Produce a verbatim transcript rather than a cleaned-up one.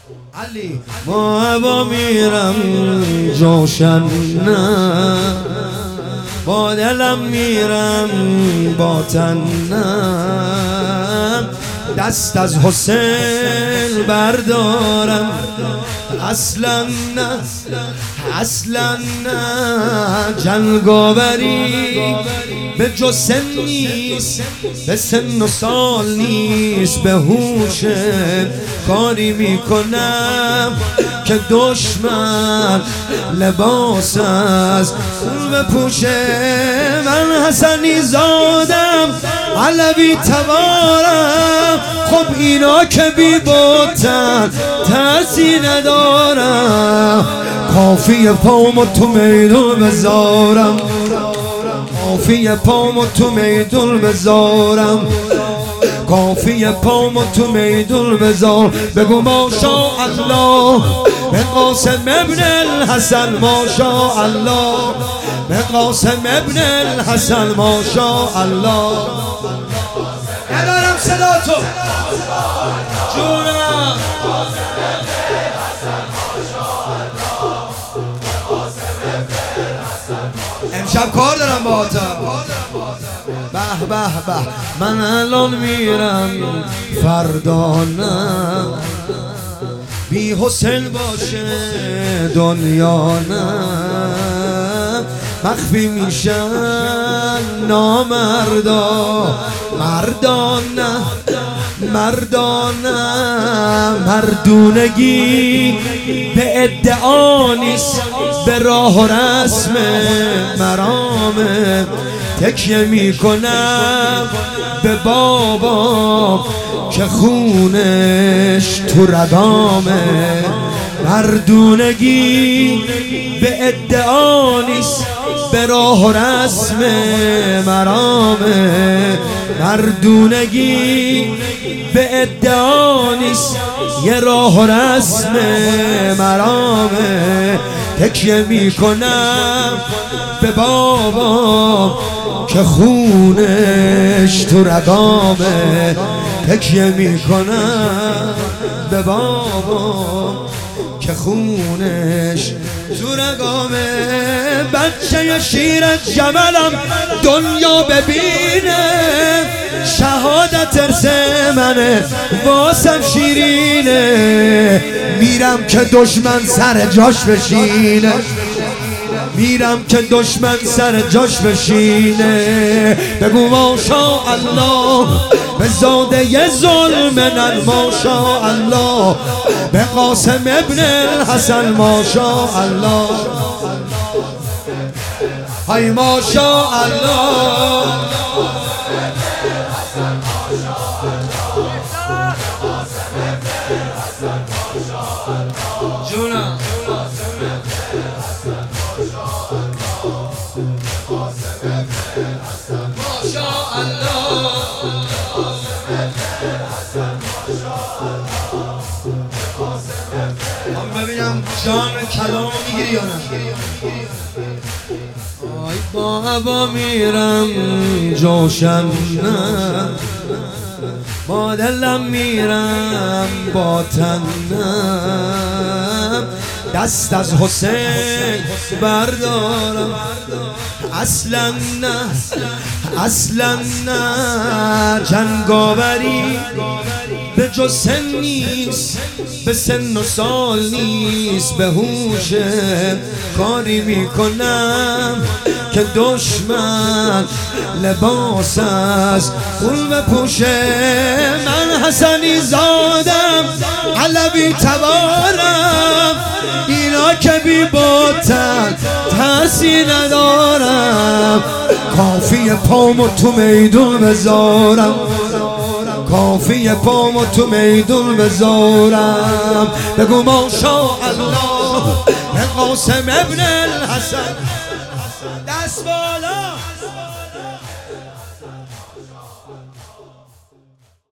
علی ما با میرم جوشن نه، با دلم میرم با تن نه، دست از حسین بردارم اصلا نه، اصلا نه. جنگاوری به جو سن نیست، به سن و سال نیست، به هوش کاری میکنم که دشمن لباس از بپوشه. من حسنی زادم علوی تبارم، خب اینا که بی بودن ترسی ندارم. کافی پامو تو میدون بذارم، کافی پامو تو میدون بذارم، کافی پامو تو میدون بذار. بگو ماشاءالله به قاسم ابن الحسن، ماشاءالله به قاسم ابن الحسن، ماشاءالله. ندارم صدا تو جونم. امشب کار دارم با آتا. به به به من الان میرم فردا نه، بی حسین باشه دنیا نه. مخفی میشن نامردا، مردانه مردانه. مردونگی به ادعا نیست، به راه و رسم مرامه. تکیه میکنم به بابا که خونش تو رگامه. مردونگی به ادعا نیست، به راه و رسم مرامه. مردونگی به ادعا نیست، یه راه و رسم مرامه. تکیه میکنم به بابا که خونش تو رگامه. تکیه میکنم به بابا که خونش تو رگامه. بچه شیر جملم دنیا ببینه، شهادت ارث منه واسم شیرینه. میرم که دشمن سر جاش بشینه، میرم که دشمن سر جاش بشینه. بگو ماشاءالله به زاده ظلمن، ماشاءالله به قاسم ابن الحسن، ماشاءالله. های ماشاءالله جونم. من ببینم جان کلام میگیری یا نه. آی با هوا میرم جوشن نه، با دلم میرم با تن نه. دست از حسین بردارم اصلا نه، اصلا نه. جنگاوری به جو سن نیست، به سن و سال نیست، به هوش کاری میکنم که دشمن لباس از خون بپوشه. من حسنی زادم علوی تبارم، اینا که بی بودن ترسی ندارم. کافی پامو تو میدون بذارم، کافی پامو تو میدون بذارم. بگو ماشاءالله به قاسم ابن الحسن، دست بالا.